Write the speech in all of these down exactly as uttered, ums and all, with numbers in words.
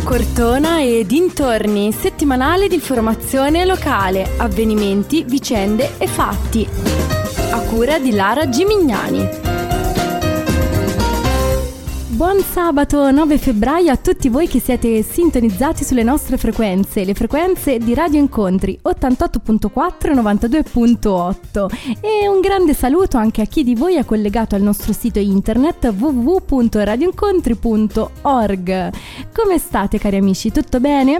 Cortona e dintorni, settimanale di informazione locale, avvenimenti, vicende e fatti. A cura di Lara Gimignani. Buon sabato nove febbraio a tutti voi che siete sintonizzati sulle nostre frequenze, le frequenze di Radio Incontri ottantotto virgola quattro e novantadue virgola otto, e un grande saluto anche a chi di voi è collegato al nostro sito internet w w w punto radio incontri punto org. Come state, cari amici? Tutto bene?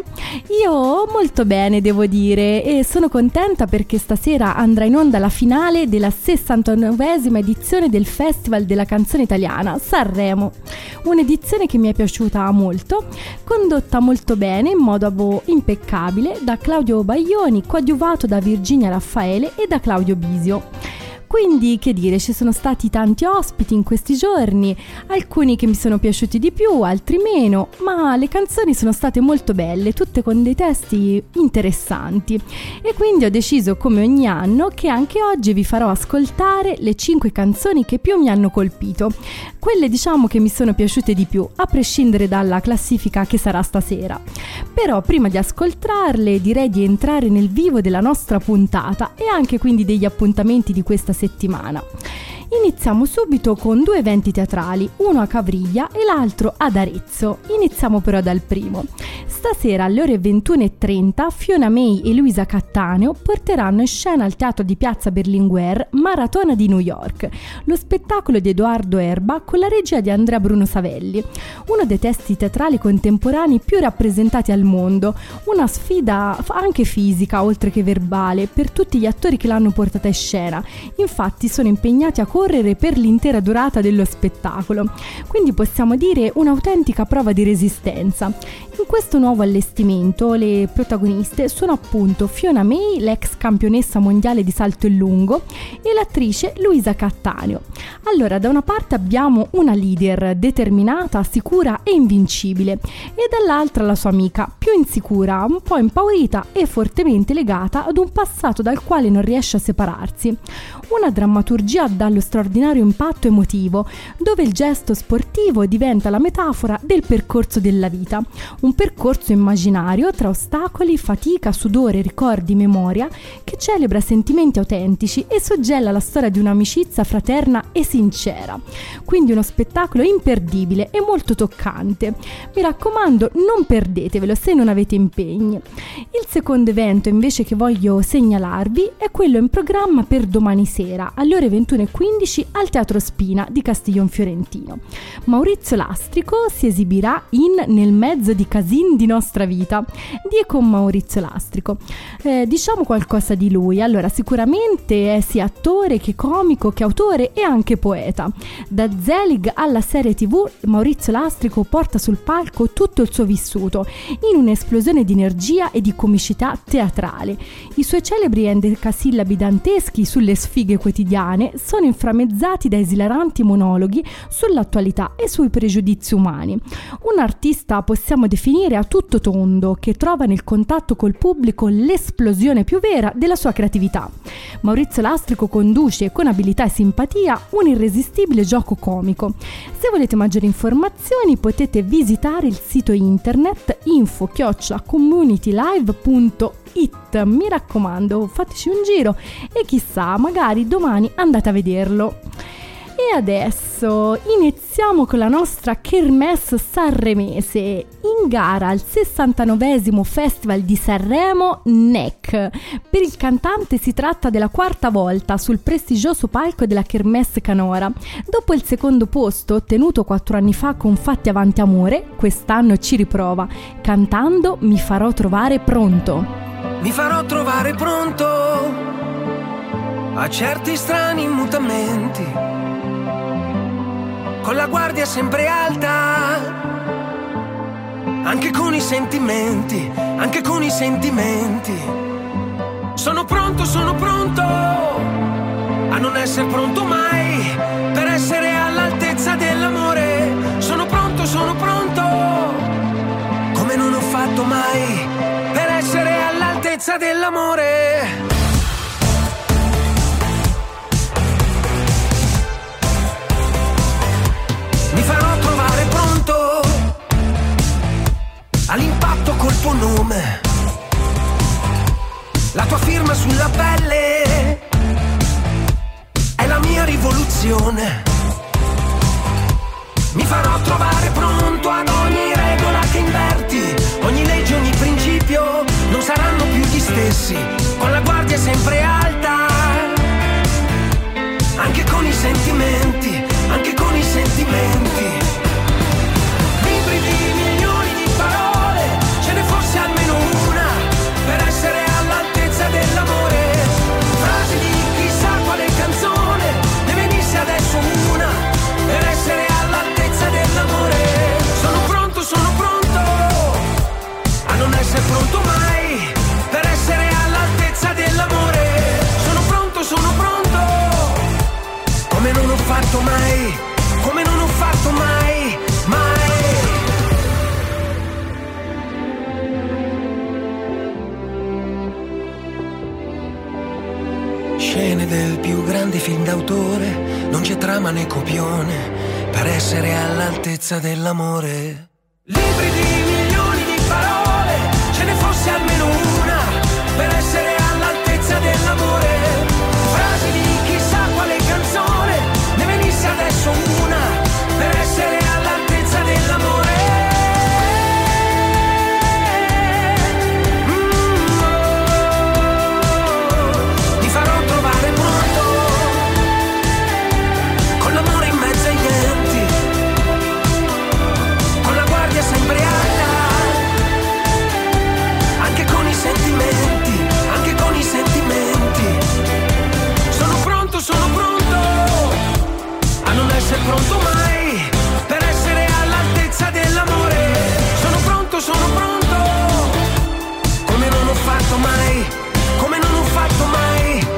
Io molto bene, devo dire, e sono contenta perché stasera andrà in onda la finale della sessantanovesima edizione del Festival della Canzone Italiana Sanremo. Un'edizione che mi è piaciuta molto, condotta molto bene, in modo impeccabile, da Claudio Baglioni, coadiuvato da Virginia Raffaele e da Claudio Bisio. Quindi, che dire, ci sono stati tanti ospiti in questi giorni, alcuni che mi sono piaciuti di più, altri meno, ma le canzoni sono state molto belle, tutte con dei testi interessanti, e quindi ho deciso, come ogni anno, che anche oggi vi farò ascoltare le cinque canzoni che più mi hanno colpito, quelle diciamo che mi sono piaciute di più, a prescindere dalla classifica che sarà stasera. Però prima di ascoltarle direi di entrare nel vivo della nostra puntata e anche quindi degli appuntamenti di questa settimana. Iniziamo subito con due eventi teatrali, uno a Cavriglia e l'altro ad Arezzo. Iniziamo però dal primo. Stasera alle ore ventuno e trenta Fiona May e Luisa Cattaneo porteranno in scena al Teatro di Piazza Berlinguer Maratona di New York, lo spettacolo di Edoardo Erba con la regia di Andrea Bruno Savelli, uno dei testi teatrali contemporanei più rappresentati al mondo, una sfida anche fisica oltre che verbale per tutti gli attori che l'hanno portata in scena. Infatti sono impegnati a correre per l'intera durata dello spettacolo, quindi possiamo dire un'autentica prova di resistenza. In questo nuovo allestimento le protagoniste sono appunto Fiona May, l'ex campionessa mondiale di salto in lungo, e l'attrice Luisa Cattaneo. Allora, da una parte abbiamo una leader determinata, sicura e invincibile, e dall'altra la sua amica, più insicura, un po' impaurita e fortemente legata ad un passato dal quale non riesce a separarsi. Una drammaturgia dallo straordinario impatto emotivo, dove il gesto sportivo diventa la metafora del percorso della vita, un percorso immaginario tra ostacoli, fatica, sudore, ricordi, memoria, che celebra sentimenti autentici e suggella la storia di un'amicizia fraterna e sincera. Quindi uno spettacolo imperdibile e molto toccante. Mi raccomando, non perdetevelo se non avete impegni. Il secondo evento invece che voglio segnalarvi è quello in programma per domani sera alle ore ventuno e quindici al Teatro Spina di Castiglion Fiorentino. Maurizio Lastrico si esibirà in Nel mezzo di casin di nostra vita di e con Maurizio Lastrico. Eh, diciamo qualcosa di lui. Allora, sicuramente è sia attore che comico che autore e anche poeta. Da Zelig alla serie tv, Maurizio Lastrico porta sul palco tutto il suo vissuto in un'esplosione di energia e di comicità teatrale. I suoi celebri endecasillabi danteschi sulle sfighe quotidiane sono inframmezzati da esilaranti monologhi sull'attualità e sui pregiudizi umani. Un artista possiamo definire a tutto tondo, che trova nel contatto col pubblico l'esplosione più vera della sua creatività. Maurizio Lastrico conduce con abilità e simpatia un irresistibile gioco comico. Se volete maggiori informazioni potete visitare il sito internet info chiocciola communitylive punto it. Mi raccomando, fateci un giro e chissà, magari domani andate a vederlo. E adesso iniziamo con la nostra kermesse sanremese. In gara al sessantanovesimo Festival di Sanremo N E C. Per il cantante si tratta della quarta volta sul prestigioso palco della Kermesse Canora. Dopo il secondo posto ottenuto quattro anni fa con Fatti avanti amore, quest'anno ci riprova cantando Mi farò trovare pronto. Mi farò trovare pronto a certi strani mutamenti, con la guardia sempre alta, anche con i sentimenti, anche con i sentimenti. Sono pronto, sono pronto a non essere pronto mai, per essere all'altezza dell'amore. Sono pronto, sono pronto, come non ho fatto mai, per essere all'altezza dell'amore. Mi farò trovare pronto scene del più grande film d'autore, non c'è trama né copione per essere all'altezza dell'amore. Libri di milioni di parole, ce ne fosse almeno una per essere all'altezza dell'amore. Frasi di chissà quale canzone, ne venisse adesso una per essere all'altezza dell'amore. Mm, oh, ti farò trovare pronto, con l'amore in mezzo ai denti, con la guardia sempre alta, anche con i sentimenti, anche con i sentimenti. Sono pronto, sono pronto a non essere pronto mai per essere all'altezza dell'amore. Sono pronto, sono pronto, come non ho fatto mai, come non ho fatto mai,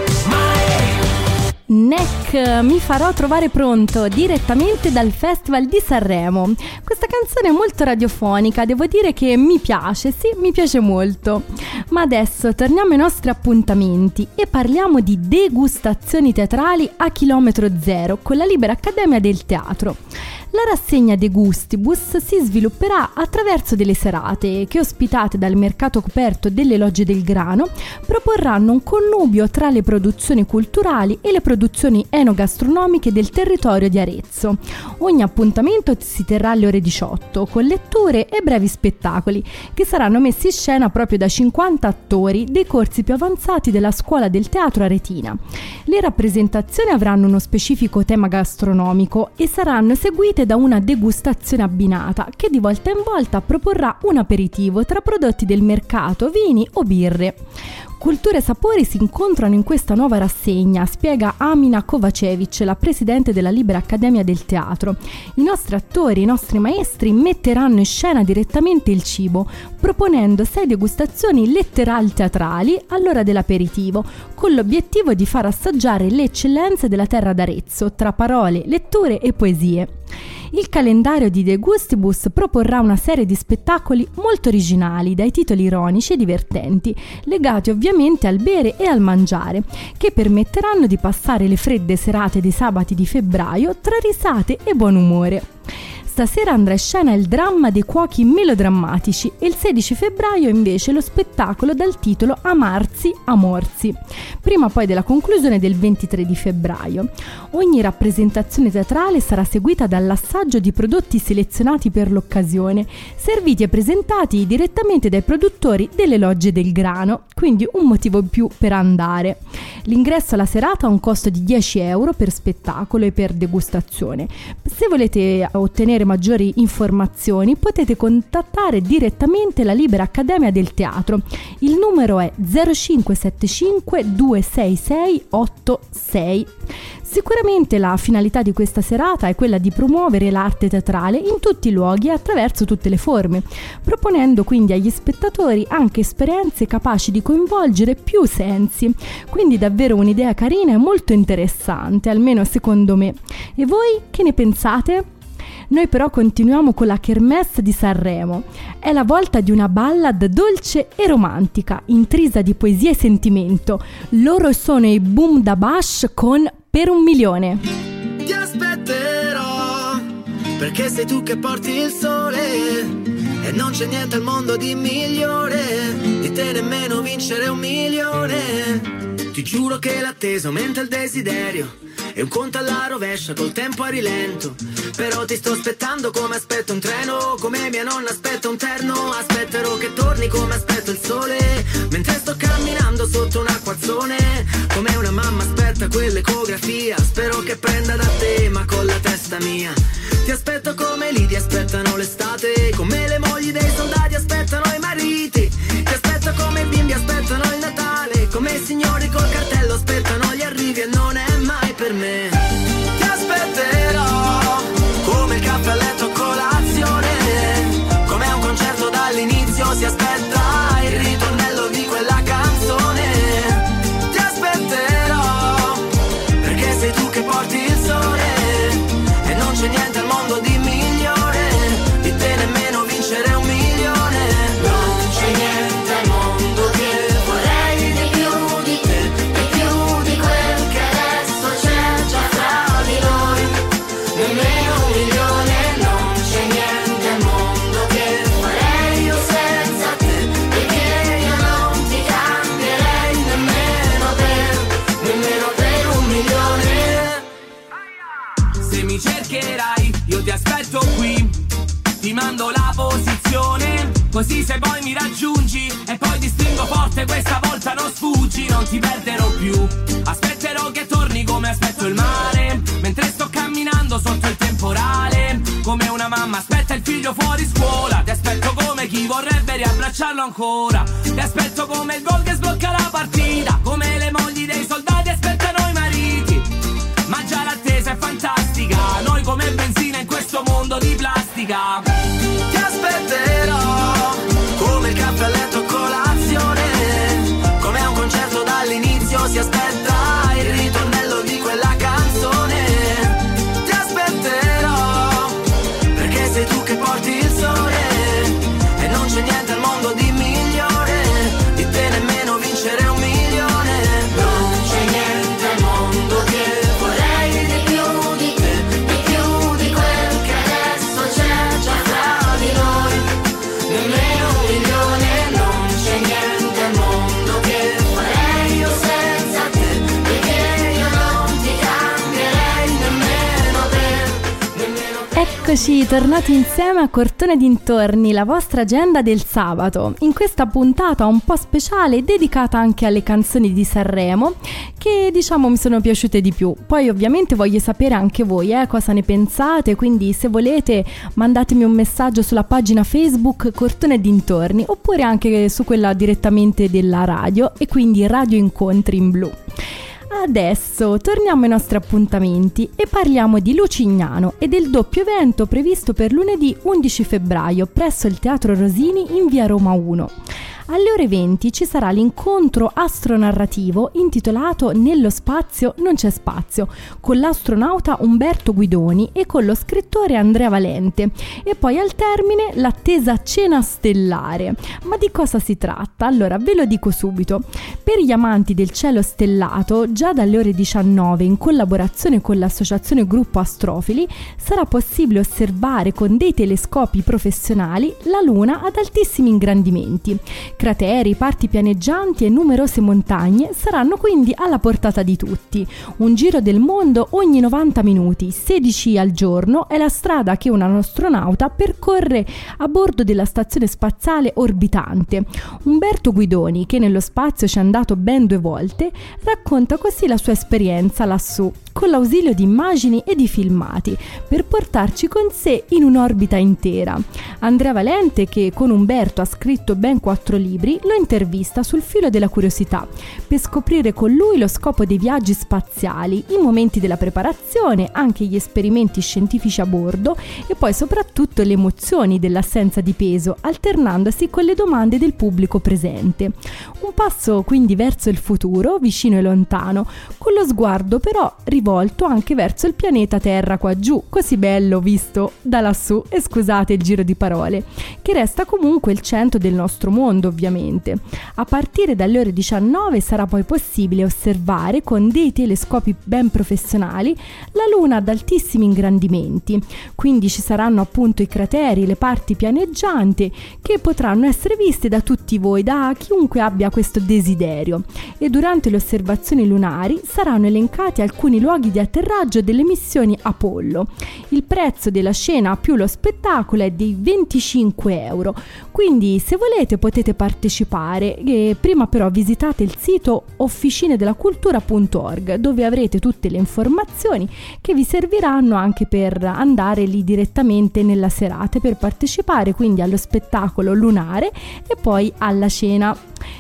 mai. Neck, mi farò trovare pronto, direttamente dal Festival di Sanremo. Questa canzone è molto radiofonica, devo dire che mi piace, sì, mi piace molto. Ma adesso torniamo ai nostri appuntamenti e parliamo di degustazioni teatrali a chilometro zero con la Libera Accademia del Teatro. La rassegna De Gustibus si svilupperà attraverso delle serate che, ospitate dal mercato coperto delle Logge del Grano, proporranno un connubio tra le produzioni culturali e le produzioni enogastronomiche del territorio di Arezzo. Ogni appuntamento si terrà alle ore diciotto con letture e brevi spettacoli che saranno messi in scena proprio da cinquanta attori dei corsi più avanzati della Scuola del Teatro Aretina. Le rappresentazioni avranno uno specifico tema gastronomico e saranno eseguite da una degustazione abbinata che di volta in volta proporrà un aperitivo tra prodotti del mercato, vini o birre. Culture e sapori si incontrano in questa nuova rassegna, spiega Amina Kovacevic, la presidente della Libera Accademia del Teatro. I nostri attori, i nostri maestri metteranno in scena direttamente il cibo, proponendo sei degustazioni letterali teatrali all'ora dell'aperitivo, con l'obiettivo di far assaggiare le eccellenze della terra d'Arezzo, tra parole, letture e poesie. Il calendario di De Gustibus proporrà una serie di spettacoli molto originali, dai titoli ironici e divertenti, legati ovviamente al bere e al mangiare, che permetteranno di passare le fredde serate dei sabati di febbraio tra risate e buon umore. Stasera andrà in scena il dramma dei cuochi melodrammatici e il sedici febbraio invece lo spettacolo dal titolo Amarsi, Amorsi, prima poi della conclusione del ventitré di febbraio. Ogni rappresentazione teatrale sarà seguita dall'assaggio di prodotti selezionati per l'occasione, serviti e presentati direttamente dai produttori delle Logge del Grano, quindi un motivo in più per andare. L'ingresso alla serata ha un costo di dieci euro per spettacolo e per degustazione. Se volete ottenere maggiori informazioni potete contattare direttamente la Libera Accademia del Teatro. Il numero è zero cinque sette cinque due sei sei otto sei. Sicuramente la finalità di questa serata è quella di promuovere l'arte teatrale in tutti i luoghi e attraverso tutte le forme, proponendo quindi agli spettatori anche esperienze capaci di coinvolgere più sensi. Quindi davvero un'idea carina e molto interessante, almeno secondo me. E voi che ne pensate? Noi però continuiamo con la Kermesse di Sanremo. È la volta di una ballad dolce e romantica, intrisa di poesia e sentimento. Loro sono i Boom da Bash con Per un milione. Ti aspetterò, perché sei tu che porti il sole, e non c'è niente al mondo di migliore di te, nemmeno vincere un milione. Ti giuro che l'attesa aumenta il desiderio, e un conto alla rovescia col tempo a rilento. Però ti sto aspettando come aspetto un treno, come mia nonna aspetta un terno. Aspetterò che torni come aspetto il sole, mentre sto camminando sotto un acquazzone, come una mamma aspetta quell'ecografia. Spero che prenda da te ma con la testa mia. Ti aspetto come lì ti aspettano l'estate, come le mogli dei soldati aspettano i mariti. Ti aspetto come i bimbi aspettano il Natale, come i signori col cartello aspettano gli arrivi, e non è mai per me. Ti aspetterò come il caffè a letto a colazione, come a un concerto dall'inizio si aspetta il ritornello di quella canzone. Ti aspetterò perché sei tu che porti il sole, e non c'è niente al mondo di migliore di te, nemmeno vincere Così se poi mi raggiungi e poi ti stringo forte, questa volta non sfuggi, non ti perderò più. Aspetterò che torni come aspetto il mare, mentre sto camminando sotto il temporale. Come una mamma aspetta il figlio fuori scuola, ti aspetto come chi vorrebbe riabbracciarlo ancora. Ti aspetto come il gol che sblocca la partita, come le mogli dei soldati aspettano i mariti. Ma già l'attesa è fantastica, noi come benzina in questo mondo di plastica. Ti aspetterò come il caffè a letto colazione, come a un concerto dall'inizio si aspetta il ritornello di quella canzone. Ti aspetterò perché sei tu che porti il sole e non c'è niente al mondo di migliore di te, nemmeno vincere un milione. Non c'è niente al mondo che vorrei di più di te, di più di quel che adesso c'è già fra di noi, nemmeno un milione. Non c'è niente al mondo che farei io senza te, perché io non ti cambierei nemmeno per, nemmeno per. Eccoci tornati insieme a Cortone Dintorni, la vostra agenda del sabato, in questa puntata un po' speciale dedicata anche alle canzoni di Sanremo che diciamo mi sono piaciute di più. Poi ovviamente voglio sapere anche voi eh, cosa ne pensate, quindi se volete mandatemi un messaggio sulla pagina Facebook Cortone Dintorni oppure anche su quella direttamente della radio e quindi Radio Incontri in blu. Adesso torniamo ai nostri appuntamenti e parliamo di Lucignano e del doppio evento previsto per lunedì undici febbraio presso il Teatro Rosini in via Roma uno. Alle ore venti ci sarà l'incontro astronarrativo intitolato Nello spazio non c'è spazio, con l'astronauta Umberto Guidoni e con lo scrittore Andrea Valente. E poi al termine l'attesa cena stellare. Ma di cosa si tratta? Allora ve lo dico subito. Per gli amanti del cielo stellato, già dalle ore diciannove, in collaborazione con l'associazione Gruppo Astrofili, sarà possibile osservare con dei telescopi professionali la Luna ad altissimi ingrandimenti. Crateri, parti pianeggianti e numerose montagne saranno quindi alla portata di tutti. Un giro del mondo ogni novanta minuti, sedici al giorno, è la strada che un astronauta percorre a bordo della stazione spaziale orbitante. Umberto Guidoni, che nello spazio ci è andato ben due volte, racconta così la sua esperienza lassù, con l'ausilio di immagini e di filmati, per portarci con sé in un'orbita intera. Andrea Valente, che con Umberto ha scritto ben quattro libri, lo intervista sul filo della curiosità, per scoprire con lui lo scopo dei viaggi spaziali, i momenti della preparazione, anche gli esperimenti scientifici a bordo e poi soprattutto le emozioni dell'assenza di peso, alternandosi con le domande del pubblico presente. Un passo quindi verso il futuro, vicino e lontano, con lo sguardo però rivolto anche verso il pianeta Terra qua giù, così bello visto da lassù, e scusate il giro di parole, che resta comunque il centro del nostro mondo ovviamente. A partire dalle ore diciannove sarà poi possibile osservare con dei telescopi ben professionali la Luna ad altissimi ingrandimenti, quindi ci saranno appunto i crateri, le parti pianeggianti che potranno essere viste da tutti voi, da chiunque abbia questo desiderio, e durante le osservazioni lunari saranno elencati alcuni luoghi di atterraggio delle missioni Apollo. Il prezzo della scena più lo spettacolo è di venticinque euro, quindi se volete potete partecipare, e prima però visitate il sito officinedelacultura punto org, dove avrete tutte le informazioni che vi serviranno anche per andare lì direttamente nella serata per partecipare quindi allo spettacolo lunare e poi alla cena.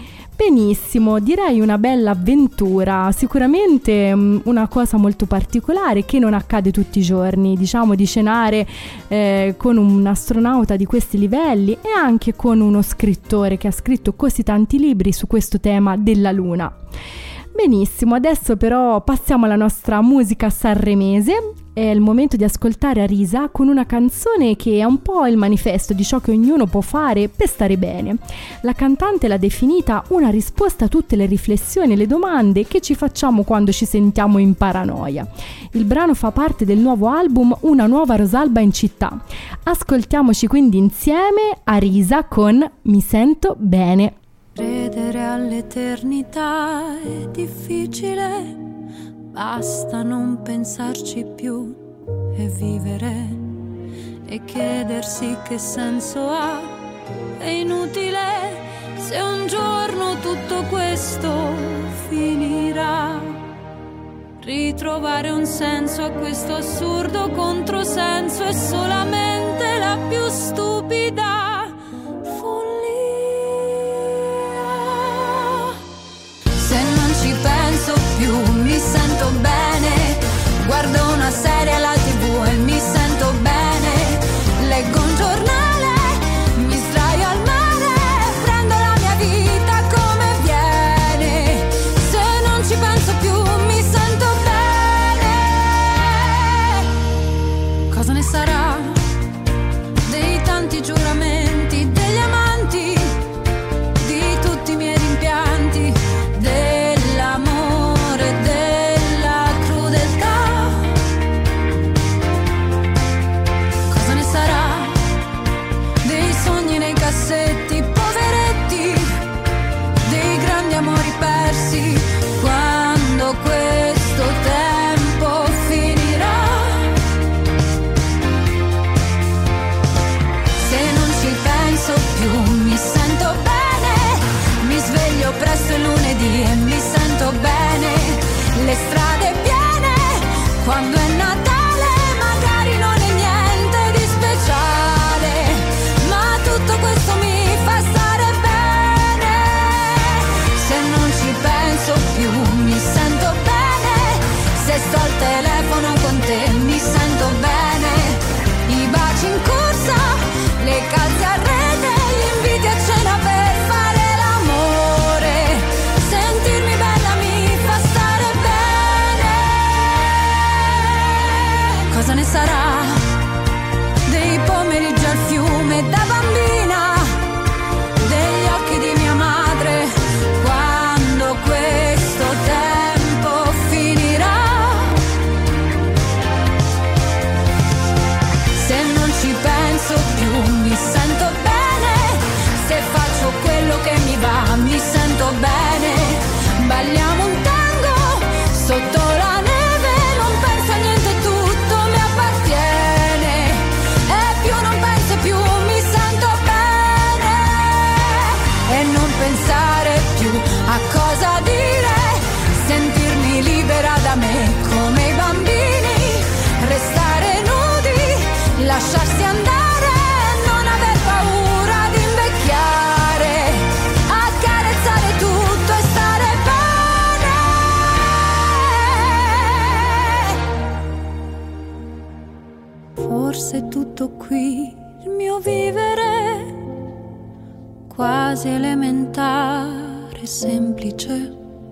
Benissimo, direi una bella avventura, sicuramente um, una cosa molto particolare che non accade tutti i giorni, diciamo, di cenare eh, con un astronauta di questi livelli e anche con uno scrittore che ha scritto così tanti libri su questo tema della Luna. Benissimo, adesso però passiamo alla nostra musica sanremese. È il momento di ascoltare Arisa con una canzone che è un po' il manifesto di ciò che ognuno può fare per stare bene. La cantante l'ha definita una risposta a tutte le riflessioni e le domande che ci facciamo quando ci sentiamo in paranoia. Il brano fa parte del nuovo album Una nuova Rosalba in città. Ascoltiamoci quindi insieme Arisa con Mi sento bene. Credere all'eternità è difficile, basta non pensarci più e vivere e chiedersi che senso ha è inutile se un giorno tutto questo finirà. Ritrovare un senso a questo assurdo controsenso è solamente la più stupida follia. Se non ci penso più mi sento bene, guardo una serie alla tivù e mi sento bene, leggo un giornale, mi sdraio al mare, prendo la mia vita come viene. Se non ci penso più mi sento bene. Cosa ne sarà dei tanti giuramenti, degli amanti, di tutti i miei rimpianti, dell'amore, della crudeltà? Cosa ne sarà dei sogni nei cassetti, poveretti, dei grandi amori persi, quando questo tempo finirà? Se non ci penso più mi sento bene, mi sveglio presto il lunedì e mi sento bene, le strade piene, quando è Natale magari non è niente di speciale, ma tutto questo mi fa stare bene. Se non ci penso più mi sento bene, se sto al telefono con te mi sento bene, i baci in corsa, le calze a rete, gli inviti a cena per fare l'amore, sentirmi bella mi fa stare bene. Cosa ne sarà dei pomeriggi al fiume da bambina, degli occhi di mia madre, quando questo tempo finirà? Se non ci penso più mi sento bene, se faccio quello che mi va mi sento bene, balliamo un tango sotto la neve, non penso a niente, tutto mi appartiene, e più non penso più mi sento bene, e non pensare più a cosa dire, sentirmi libera da me come i bambini, restare nudi, lasciarsi andare, non aver paura di invecchiare, accarezzare tutto e stare bene. Forse tutto qui, il mio vivere, quasi elementare, semplice.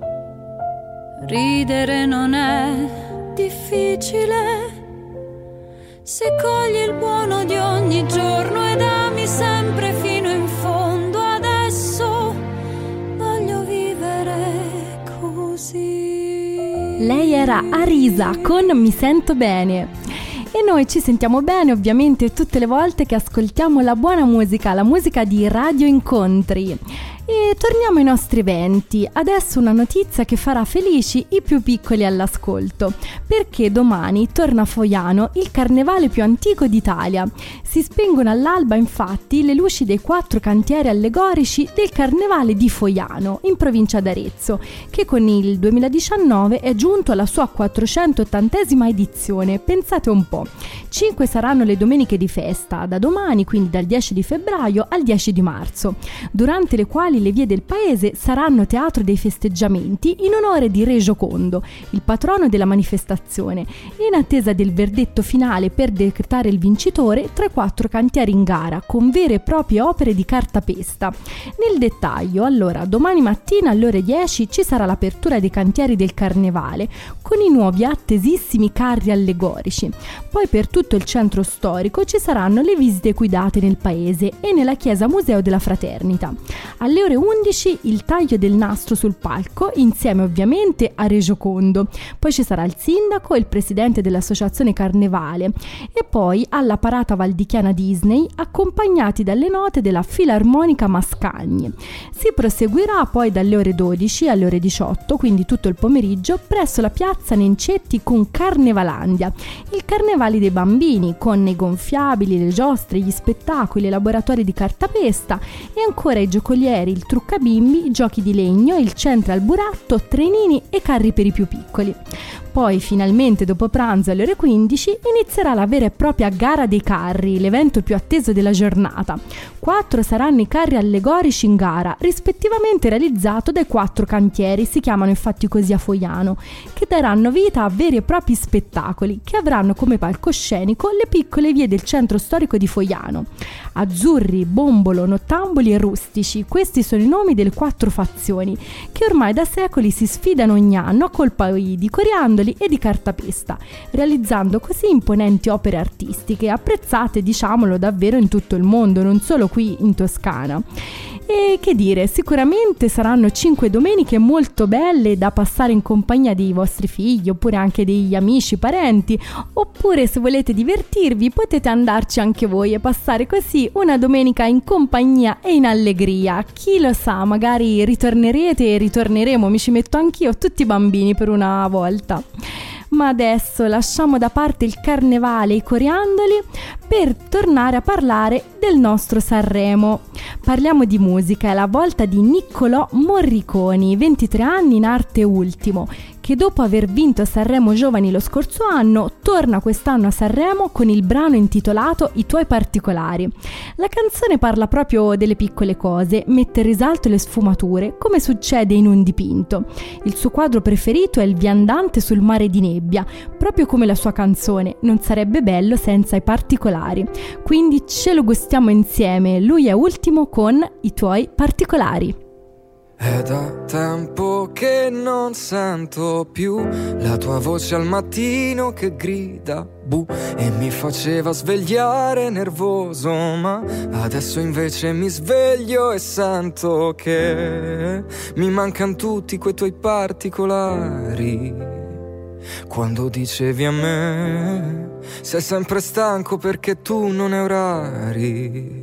Ridere non è difficile, se cogli il buono di ogni giorno ed ami sempre fino in fondo. Adesso voglio vivere così. Lei era Arisa con Mi sento bene. E noi ci sentiamo bene ovviamente tutte le volte che ascoltiamo la buona musica, la musica di Radio Incontri. E torniamo ai nostri eventi. Adesso una notizia che farà felici i più piccoli all'ascolto, perché domani torna a Foiano il carnevale più antico d'Italia. Si spengono all'alba infatti le luci dei quattro cantieri allegorici del carnevale di Foiano, in provincia d'Arezzo, che con il duemiladiciannove è giunto alla sua quattrocentottantesima edizione. Pensate un po', cinque saranno le domeniche di festa, da domani, quindi dal dieci di febbraio al dieci di marzo, durante le quali le vie del paese saranno teatro dei festeggiamenti in onore di Re Giocondo, il patrono della manifestazione, in attesa del verdetto finale per decretare il vincitore tra i quattro cantieri in gara, con vere e proprie opere di cartapesta. Nel dettaglio, allora, domani mattina alle ore dieci ci sarà l'apertura dei cantieri del Carnevale, con i nuovi attesissimi carri allegorici. Poi per tutto il centro storico ci saranno le visite guidate nel paese e nella chiesa museo della Fraternita. Alle ore undici il taglio del nastro sul palco, insieme ovviamente a Re Giocondo. Poi ci sarà il sindaco e il presidente dell'associazione Carnevale, e poi alla parata valdichiana Disney, accompagnati dalle note della Filarmonica Mascagni. Si proseguirà poi dalle ore dodici alle ore diciotto, quindi tutto il pomeriggio, presso la piazza Nencetti con Carnevalandia, il carnevale carnevali dei bambini, con i gonfiabili, le giostre, gli spettacoli, i laboratori di cartapesta e ancora i giocolieri, il truccabimbi, i giochi di legno, il centro al buratto, trenini e carri per i più piccoli. Poi finalmente dopo pranzo alle ore quindici inizierà la vera e propria gara dei carri, l'evento più atteso della giornata. Quattro saranno i carri allegorici in gara, rispettivamente realizzato dai quattro cantieri, si chiamano infatti così a Fogliano, che daranno vita a veri e propri spettacoli che avranno come palcoscenico le piccole vie del centro storico di Fogliano. Azzurri, Bombolo, Nottamboli e Rustici, questi sono i nomi delle quattro fazioni che ormai da secoli si sfidano ogni anno a colpa di coriandoli e di cartapesta, realizzando così imponenti opere artistiche apprezzate, diciamolo, davvero in tutto il mondo, non solo qui in Toscana. E che dire, sicuramente saranno cinque domeniche molto belle da passare in compagnia dei vostri figli oppure anche degli amici, parenti, oppure se volete divertirvi potete andarci anche voi e passare così una domenica in compagnia e in allegria. Chi lo sa, magari ritornerete e ritorneremo, mi ci metto anch'io, tutti i bambini per una volta. Ma adesso lasciamo da parte il carnevale e i coriandoli per tornare a parlare del nostro Sanremo. Parliamo di musica, è la volta di Niccolò Morriconi, ventitré anni in arte ultimo, che dopo aver vinto Sanremo Giovani lo scorso anno, torna quest'anno a Sanremo con il brano intitolato I tuoi particolari. La canzone parla proprio delle piccole cose, mette in risalto le sfumature, come succede in un dipinto. Il suo quadro preferito è il viandante sul mare di nebbia, proprio come la sua canzone, non sarebbe bello senza i particolari. Quindi ce lo gustiamo insieme, lui è ultimo con I tuoi particolari. È da tempo che non sento più la tua voce al mattino che grida bu e mi faceva svegliare nervoso, ma adesso invece mi sveglio e sento che mi mancano tutti quei tuoi particolari. Quando dicevi a me sei sempre stanco perché tu non hai orari.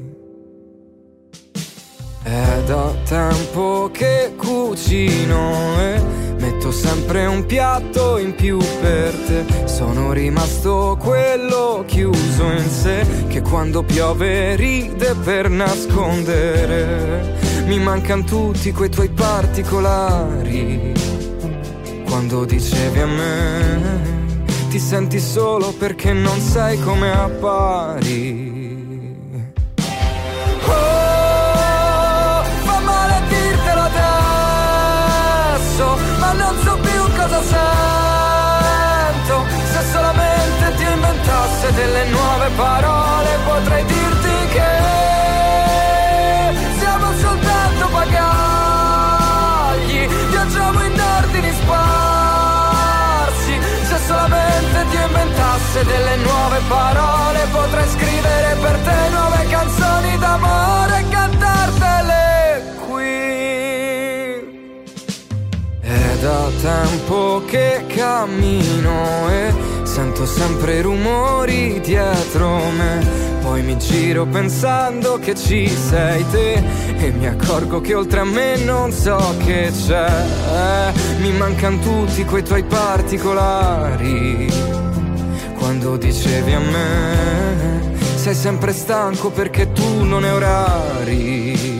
È da tempo che cucino e metto sempre un piatto in più per te. Sono rimasto quello chiuso in sé che quando piove ride per nascondere. Mi mancano tutti quei tuoi particolari. Quando dicevi a me ti senti solo perché non sai come appari. Ma non so più cosa sento. Se solamente ti inventasse delle nuove parole potrei dirti che siamo soltanto bagagli, viaggiamo in ordini sparsi. Se solamente ti inventasse delle nuove parole potrei scrivere per te nuove canzoni d'amore e cantartele qui. È da tempo che cammino e sento sempre rumori dietro me. Poi mi giro pensando che ci sei te e mi accorgo che oltre a me non so che c'è. Mi mancano tutti quei tuoi particolari. Quando dicevi a me sei sempre stanco perché tu non hai orari.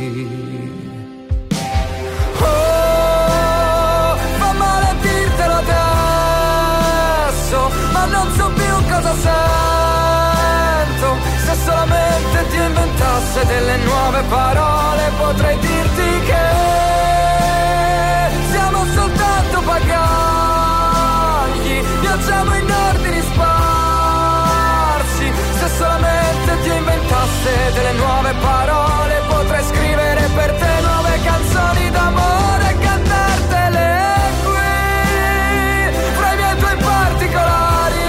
Ma non so più cosa sento. Se solamente ti inventasse delle nuove parole potrei dirti che siamo soltanto bagagli, viaggiamo in ordini sparsi. Se solamente ti inventasse delle nuove parole potrei scrivere per te nuove canzoni d'amore e cantartele qui fra i miei tuoi particolari.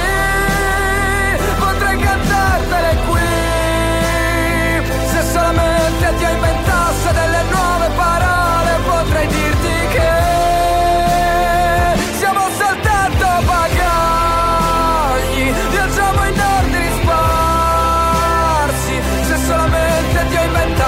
Solamente ti inventasse delle nuove parole potrei dirti che siamo soltanto bagagli, viaggiamo in ordini sparsi. Se solamente ti inventasse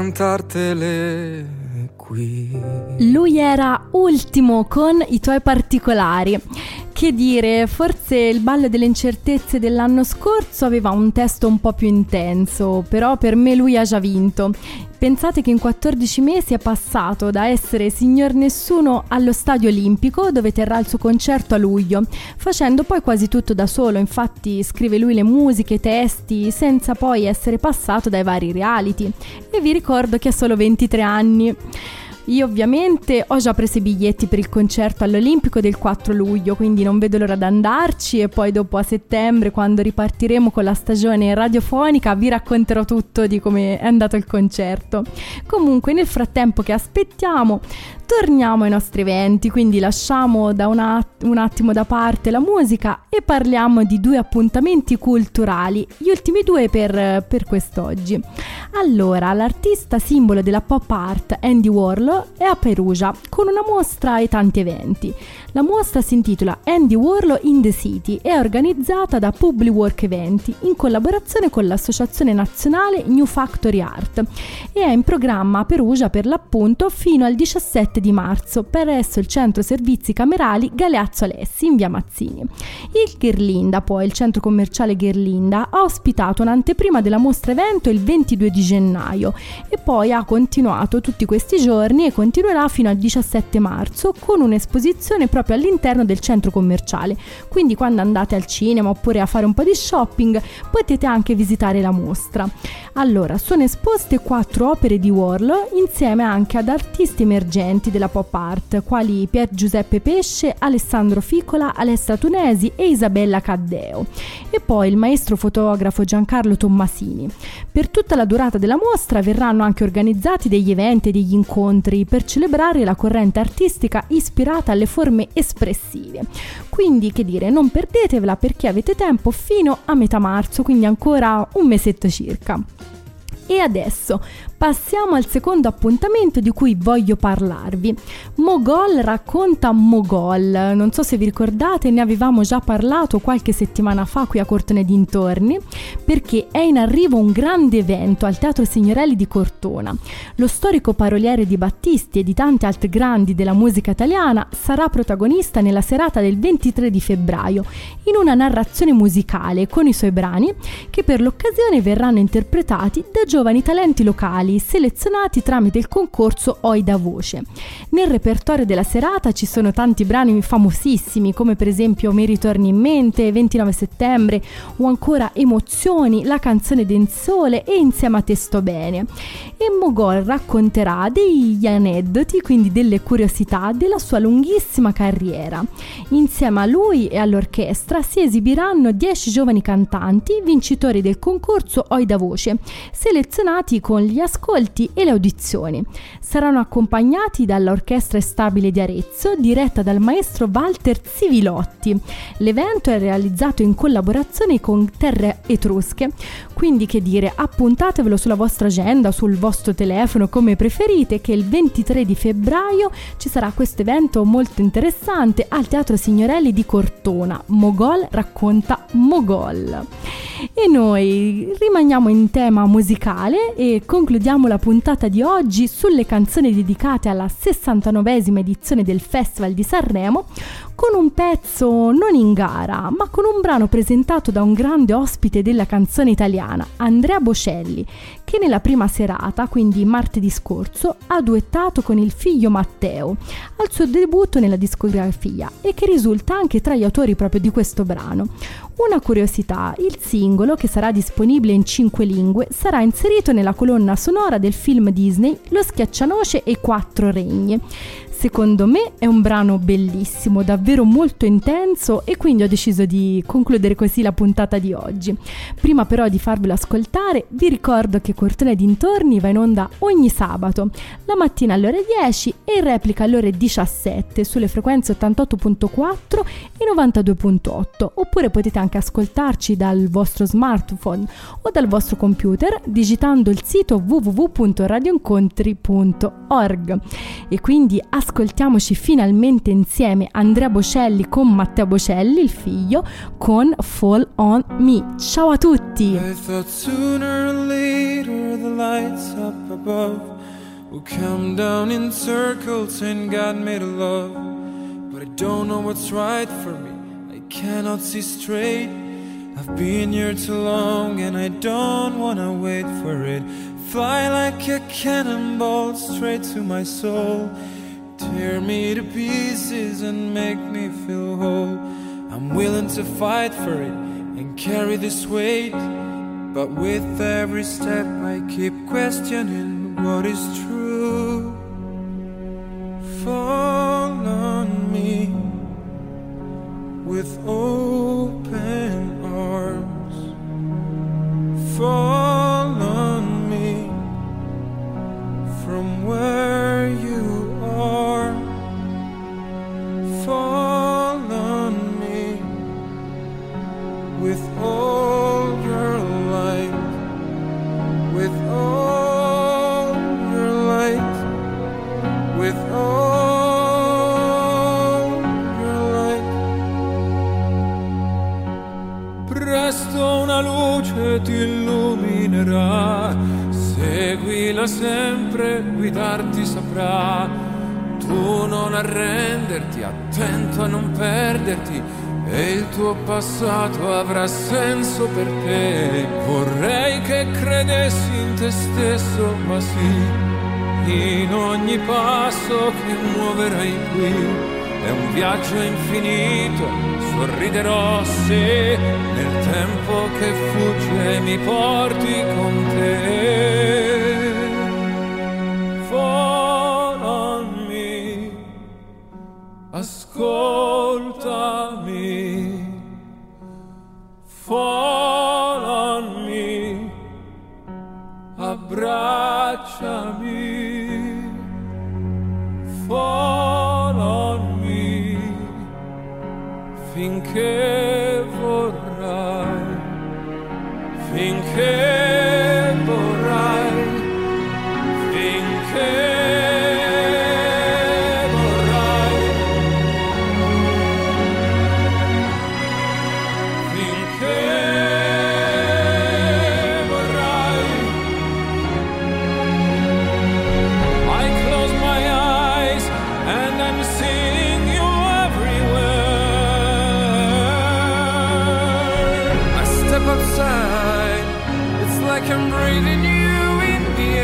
cantartele qui. Lui era Ultimo con I tuoi particolari. Che dire, forse il ballo delle incertezze dell'anno scorso aveva un testo un po' più intenso, però per me lui ha già vinto. Pensate che in quattordici mesi è passato da essere signor nessuno allo Stadio Olimpico, dove terrà il suo concerto a luglio, facendo poi quasi tutto da solo. Infatti scrive lui le musiche, i testi, senza poi essere passato dai vari reality. E vi ricordo che ha solo ventitré anni. Io ovviamente ho già preso i biglietti per il concerto all'Olimpico del quattro luglio, quindi non vedo l'ora di andarci, e poi dopo a settembre, quando ripartiremo con la stagione radiofonica, vi racconterò tutto di come è andato il concerto. Comunque, nel frattempo che aspettiamo, torniamo ai nostri eventi, quindi lasciamo da un, att- un attimo da parte la musica e parliamo di due appuntamenti culturali, gli ultimi due per, per quest'oggi. Allora, l'artista simbolo della pop art Andy Warhol è a Perugia con una mostra e tanti eventi. La mostra si intitola Andy Warhol in the City e è organizzata da Publiwork Eventi in collaborazione con l'Associazione Nazionale New Factory Art e è in programma a Perugia per l'appunto fino al diciassette di marzo presso il centro servizi camerali Galeazzo Alessi in via Mazzini. Il Ghirlinda, poi il centro commerciale Ghirlinda, ha ospitato un'anteprima della mostra evento il ventidue di gennaio e poi ha continuato tutti questi giorni e continuerà fino al diciassette marzo con un'esposizione proprio all'interno del centro commerciale. Quindi quando andate al cinema oppure a fare un po' di shopping potete anche visitare la mostra. Allora, sono esposte quattro opere di Warhol insieme anche ad artisti emergenti della pop art quali Pier Giuseppe Pesce, Alessandro Ficola, Alessia Tunesi e Isabella Caddeo, e poi il maestro fotografo Giancarlo Tommasini. Per tutta la durata della mostra verranno anche organizzati degli eventi e degli incontri per celebrare la corrente artistica ispirata alle forme espressive. Quindi, che dire, non perdetevela perché avete tempo fino a metà marzo, quindi ancora un mesetto circa. E adesso passiamo al secondo appuntamento di cui voglio parlarvi. Mogol racconta Mogol. Non so se vi ricordate, ne avevamo già parlato qualche settimana fa qui a Cortona dintorni, perché è in arrivo un grande evento al Teatro Signorelli di Cortona. Lo storico paroliere di Battisti e di tanti altri grandi della musica italiana sarà protagonista nella serata del ventitré di febbraio in una narrazione musicale con i suoi brani che per l'occasione verranno interpretati da giovani talenti locali selezionati tramite il concorso Oi da Voce. Nel repertorio della serata ci sono tanti brani famosissimi come per esempio Mi ritorni in mente, ventinove settembre o ancora Emozioni, La canzone del sole e Insieme a te sto bene. E Mogol racconterà degli aneddoti, quindi delle curiosità della sua lunghissima carriera. Insieme a lui e all'orchestra si esibiranno dieci giovani cantanti vincitori del concorso Oi da Voce, selezionati con gli ascolti e le audizioni. Saranno accompagnati dall'Orchestra Stabile di Arezzo, diretta dal maestro Walter Civilotti. L'evento è realizzato in collaborazione con Terre Etrusche, quindi che dire, appuntatevelo sulla vostra agenda, sul vostro telefono, come preferite, che il ventitré di febbraio ci sarà questo evento molto interessante al Teatro Signorelli di Cortona. Mogol racconta Mogol. E noi rimaniamo in tema musicale e concludiamo la puntata di oggi sulle canzoni dedicate alla sessantanovesima edizione del Festival di Sanremo con un pezzo non in gara, ma con un brano presentato da un grande ospite della canzone italiana, Andrea Bocelli, che nella prima serata, quindi martedì scorso, ha duettato con il figlio Matteo al suo debutto nella discografia e che risulta anche tra gli autori proprio di questo brano. Una curiosità, il singolo, che sarà disponibile in cinque lingue, sarà inserito nella colonna sonora del film Disney Lo Schiaccianoce e i Quattro Regni. Secondo me è un brano bellissimo, davvero molto intenso, e quindi ho deciso di concludere così la puntata di oggi. Prima però di farvelo ascoltare, vi ricordo che Cortona dintorni va in onda ogni sabato, la mattina alle ore dieci e in replica alle ore diciassette sulle frequenze ottantotto virgola quattro e novantadue virgola otto, oppure potete anche ascoltarci dal vostro smartphone o dal vostro computer digitando il sito w w w punto radioincontri punto org. E quindi ascoltiamoci finalmente insieme Andrea Bocelli con Matteo Bocelli, il figlio, con Fall on Me. Ciao a tutti! I thought sooner or later the lights up above will come down in circles and God made a love, but I don't know what's right for me. I cannot see straight. I've been here too long and I don't wanna wait for it. Fly like a cannonball straight to my soul. Tear me to pieces and make me feel whole. I'm willing to fight for it and carry this weight, but with every step I keep questioning what is true. Fall on me with open arms. Fall on me from where you are. Fall on me with all your light, with all your light, with all your light. Presto una luce ti illuminerà, seguila sempre, guidarti saprà. Tu non arrenderti, attento a non perderti, e il tuo passato avrà senso per te. Vorrei che credessi in te stesso, ma sì, in ogni passo che muoverai qui è un viaggio infinito. Sorriderò se nel tempo che fugge mi porti con te. Fall on me, ascoltami. Fall on me, abbracciami. Fall on me, finché vorrai, finché vorrai, finché vorrai, finché vorrai. I close my eyes and I'm seeing you everywhere. I step outside, it's like I'm breathing you in the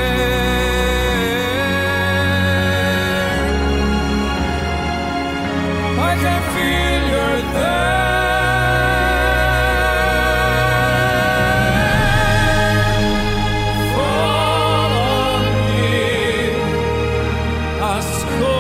air. I can feel you're there. Fall on me, ascoltami.